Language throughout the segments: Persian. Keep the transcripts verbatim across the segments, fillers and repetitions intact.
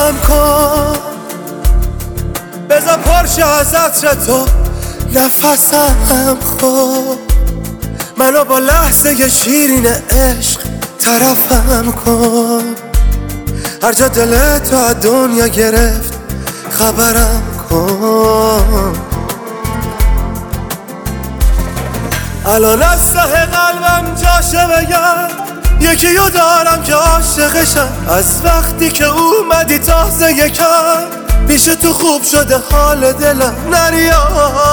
نفسم کن، بذار پرشه از عطر تو نفسم کن، منو با لحظه شیرین عشق طرفم کن. هر جا دلت تو از دنیا گرفت خبرم کن. الان از ته قلبم جاشه بگم یکیو دارم که عاشقشم. از وقتی که اومدی تازه یکم پیش تو خوب شده حال دلم. نریا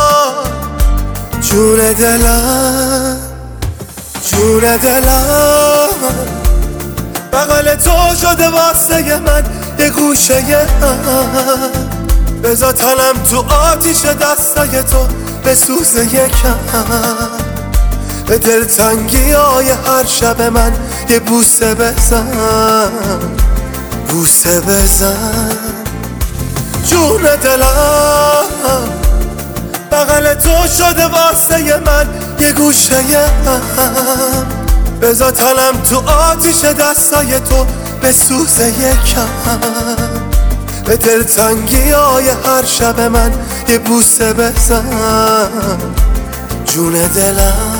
جون دلم، جون دلم، بغل تو شده واسه من یه گوشه هم. بذار تنم تو آتیش دستای تو بسوزه یکم. به دلتنگی های هر شب من یه بوسه بزن، بوسه بزن. جون دلم، بغل تو شده واسه من یه گوشه هم. بذار تنم تو آتیش دستای تو بسوزه یکم. به دلتنگی های هر شب من یه بوسه بزن، جون دلم.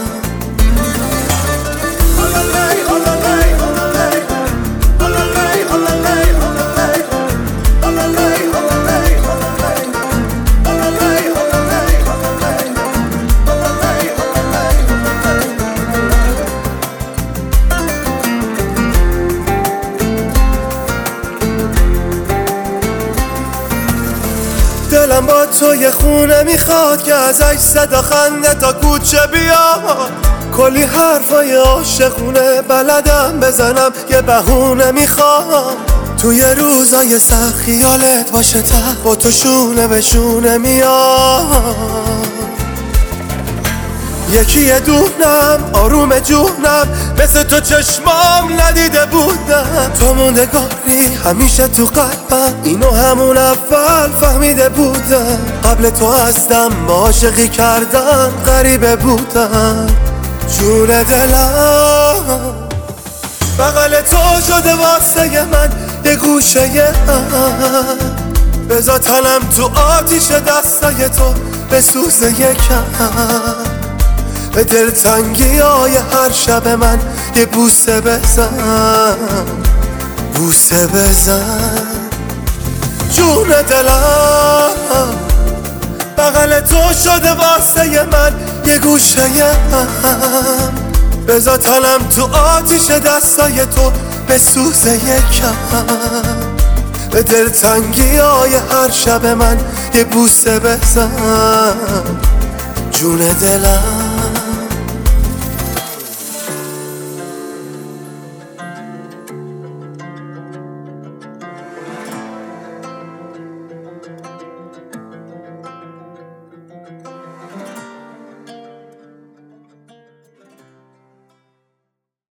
دلم با تو یه خونه میخواد که ازش صدا خنده تا کوچه بیاد. کلی حرفای عاشقونه بلدم بزنم یه بهونه میخوام. توی روزای سخت خیالت باشه ته با تو شونه به شونه میاد. یکی دونم آروم جونم مثل تو چشمام ندیده بودم. تو موندگاری همیشه تو قلبم، اینو همون اول فهمیده بودم. قبل تو هستم عاشقی کردن غریبه بودم. جون دلم، بغل تو شده واسه من یه گوشه هم. بذار تنم تو آتیش دستای تو بسوزه یکم. به دلتنگی های هر شب من یه بوسه بزن، بوسه بزن. جون دلم، بغل تو شده واسه من یه گوشه هم. بذار تنم تو آتیش دستای تو بسوزه یکم. به دلتنگی های هر شب من یه بوسه بزن، جون دلم.